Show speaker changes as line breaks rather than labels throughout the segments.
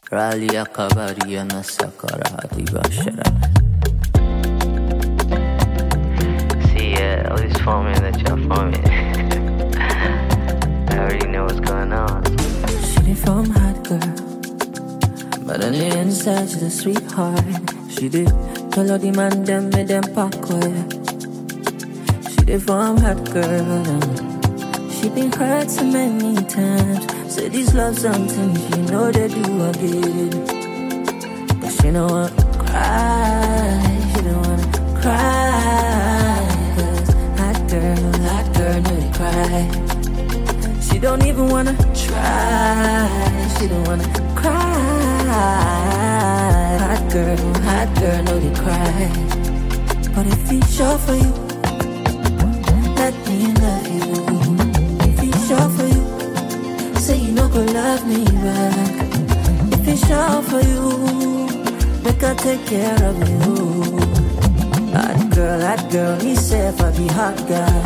Rally akabari anasakara adibashara.
See, all this foaming that y'all foaming. I already know what's going on.
She did from hot girl, but on the inside she's a sweetheart. She did tell all the man them made them pack away. She did from hot girl, she been hurt so many times. Say this love something she know they do again, but she don't wanna cry. She don't wanna cry, 'cause hot girl, no they cry. She don't even wanna try. She don't wanna cry. Hot girl, no they cry. But if it's sure for you, let me love you. If it's sure for you, say you no go love me back. If it's sure for you, make her take care of you. Hot girl, me say for the hot guy.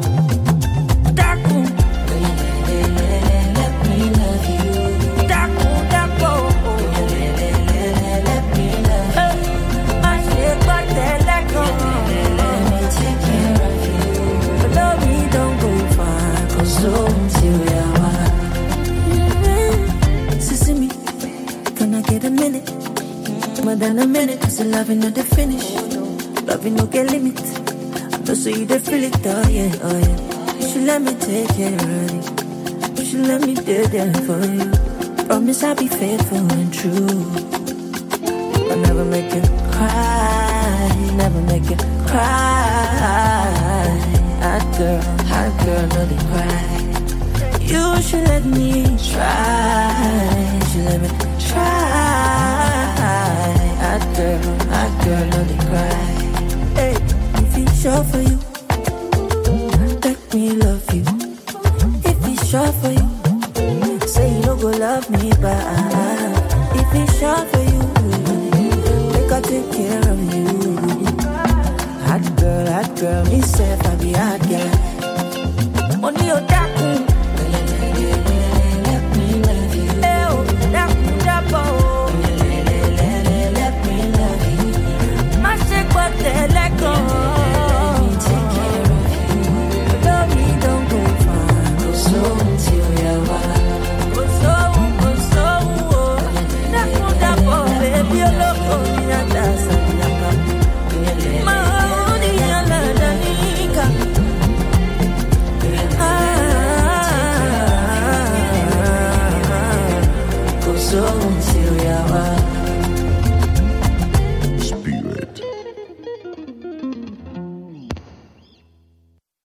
More than a minute, 'cause the loving not the finish. Loving no get limit. I know so you dey feel it, oh yeah, oh yeah. You should let me take care of it. You should let me do that for you. Promise I'll be faithful and true. I'll never make you cry, never make you cry. Hot girl, no they cry. You should let me try. You should let me try. Hot girl, no they cry. Hey, if it's sure for you, let me love you. If it's sure for you, say you no go love me back. If it's sure for you, make her take care of you. Hot girl, me say I be hot girl. Only your dark.
So until you are